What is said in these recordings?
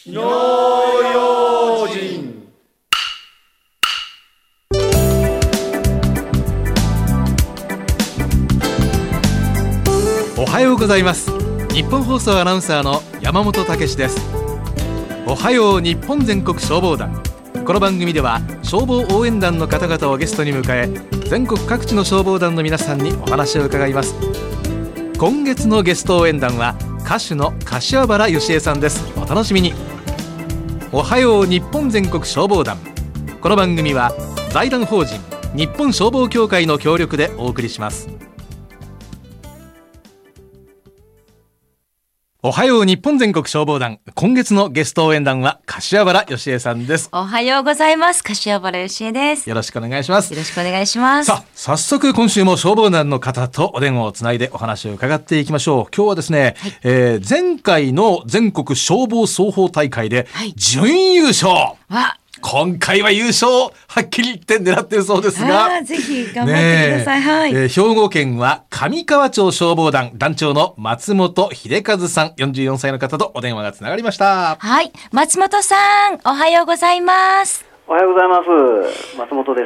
火の用心。 おはようございます。日本放送アナウンサーの山本武史です。おはよう日本全国消防団。この番組では消防応援団の方々をゲストに迎え、全国各地の消防団の皆さんにお話を伺います。今月のゲスト応援団は歌手の柏原芳恵さんです。お楽しみに。おはよう日本全国消防団。この番組は財団法人日本消防協会の協力でお送りします。おはよう日本全国消防団。今月のゲスト応援団は柏原芳恵さんです。 おはようございます。柏原芳恵です。 よろしくお願いします。 よろしくお願いします。 さあ、早速今週も消防団の方とお電話をつないでお話を伺っていきましょう。今日はですね、前回の全国消防双方大会で準優勝、今回は優勝はっきり言って狙っているそうですが、 ぜひ頑張ってください。 兵庫県は上川町消防団団長の松本秀和さん、44歳の方とお電話がつながりました。 はい、松本さん、おはようございます。 おはようございます。松本です。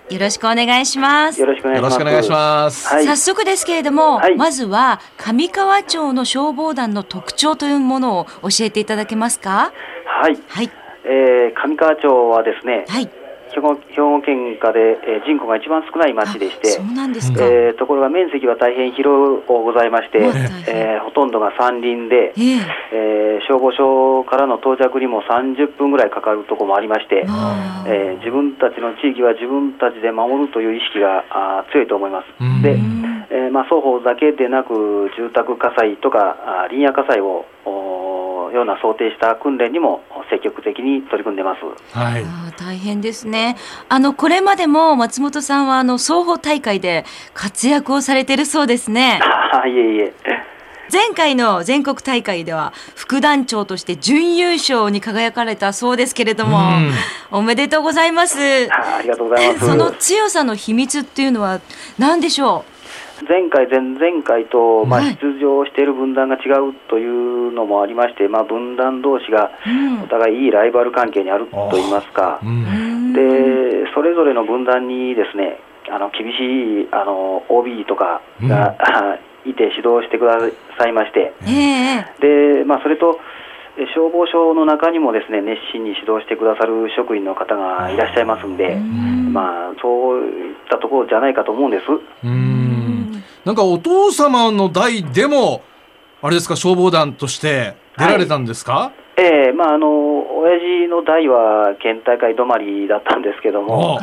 よろしくお願いします。 よろしくお願いします。 はい、早速ですけれども、まずは上川町の消防団の特徴というものを教えていただけますか？ はい。上川町はですね、兵庫県下で、人口が一番少ない町でして、 そうなんですか。 ところが面積は大変広くございまして、ほとんどが山林で、消防署からの到着にも30分ぐらいかかるところもありまして、自分たちの地域は自分たちで守るという意識が強いと思います。で、双方だけでなく住宅火災とか林野火災をような想定した訓練にも積極的に取り組んでます。 大変ですね。これまでも松本さんは双方大会で活躍をされているそうですね。 いえいえ。 前回の全国大会では副団長として準優勝に輝かれたそうですけれども、おめでとうございます。 ありがとうございます。 その強さの秘密っていうのは何でしょう？ 前回前々回と、出場している分団が違うというのもありまして、分団同士がお互いいいライバル関係にあるといいますか、でそれぞれの分団にですね、厳しいOB とかが、いて指導してくださいまして、でそれと消防署の中にもですね、熱心に指導してくださる職員の方がいらっしゃいますんで、そういったところじゃないかと思うんです。 なんかお父様の代でもあれですか、消防団として出られたんですか？親父の代は県大会止まりだったんですけども、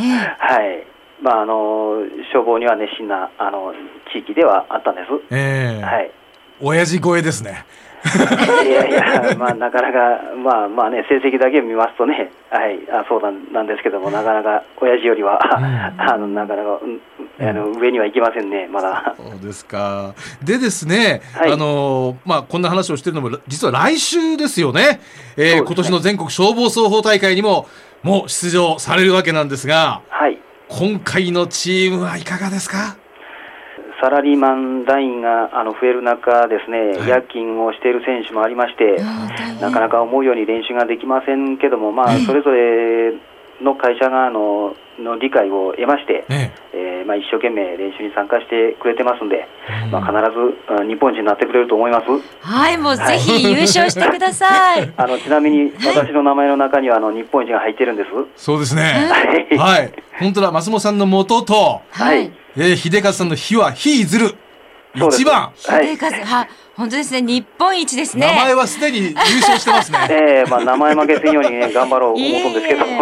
消防には熱心な地域ではあったんです。 親父超えですね。 いや、なかなか成績だけ見ますとね、そうなんですけども、なかなか親父よりはなかなか上にはいきませんね、まだ。 そうですか。でですね、こんな話をしてるのも実は来週ですよね。今年の全国消防双方大会にもう出場されるわけなんですが、今回のチームはいかがですか？ サラリーマン団員が増える中ですね、夜勤をしている選手もありまして、なかなか思うように練習ができませんけども、それぞれの会社側の理解を得まして、一生懸命練習に参加してくれてますんで、必ず日本一になってくれると思います。 もうぜひ優勝してください。 ちなみに私の名前の中には日本一が入ってるんです。 そうですね。本当だ、松本さんの元と、秀和さんの日は日ずる一番。 秀和、本当ですね、日本一ですね。 名前はすでに優勝してますね。 名前負けせんようにね、頑張ろうと思うんですけど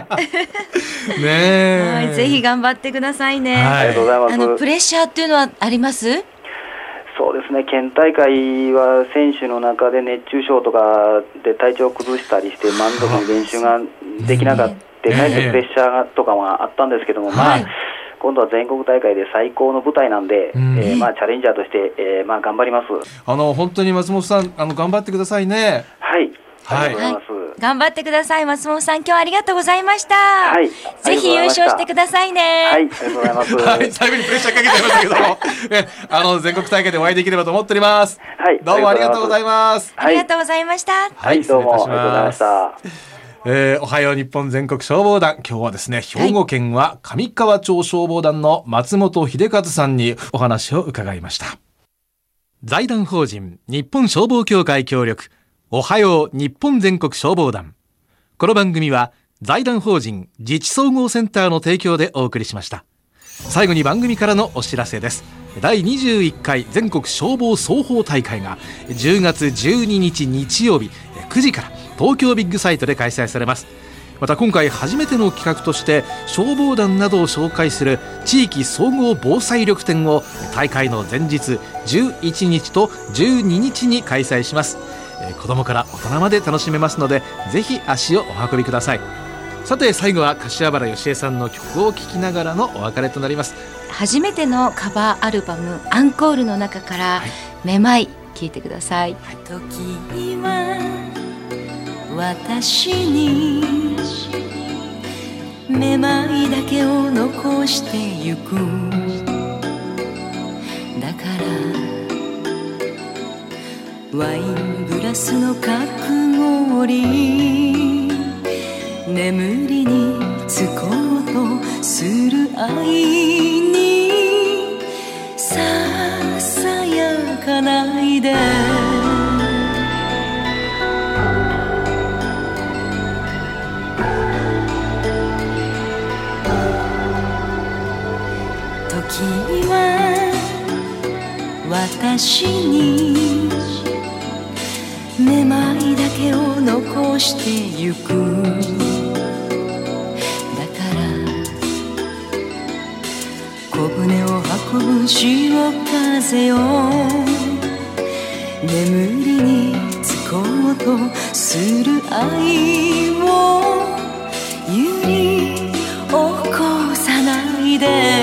ぜひ頑張ってくださいね。 ありがとうございます。 プレッシャーっていうのはあります？ そうですね、県大会は選手の中で熱中症とかで体調を崩したりして満足に練習ができなかった、プレッシャーとかはあったんですけども、今度は全国大会で最高の舞台なんで、チャレンジャーとして、頑張ります。 本当に松本さん頑張ってくださいね。 ありがとうございます。 頑張ってください。松本さん、今日はありがとうございました。 はい。 ぜひ優勝してくださいね。 はい、ありがとうございます。 はい、最後にプレッシャーかけちゃいましたけども、全国大会でお会いできればと思っております。 はい。 どうもありがとうございます。 ありがとうございました。 はい、どうもありがとうございました。 おはよう日本全国消防団、今日はですね、兵庫県は上川町消防団の松本秀和さんにお話を伺いました。財団法人日本消防協会協力、おはよう日本全国消防団。この番組は財団法人自治総合センターの提供でお送りしました。最後に番組からのお知らせです。第21回全国消防双方大会が10月12日日曜日9時から東京ビッグサイトで開催されます。また今回初めての企画として消防団などを紹介する地域総合防災力展を大会の前日11日と12日に開催します。子どもから大人まで楽しめますので、ぜひ足をお運びください。さて最後は柏原芳恵さんの曲を聴きながらのお別れとなります。 初めてのカバーアルバムアンコールの中からめまい聴いてください。時は私にめまいだけを残してゆく。だからワイングラスの角氷、眠りにつこうとする愛にささやかないで。時は私にめまいだけを残してゆく。だから小舟を運ぶ潮風よ、眠りにつこうとする愛を揺り起こさないで。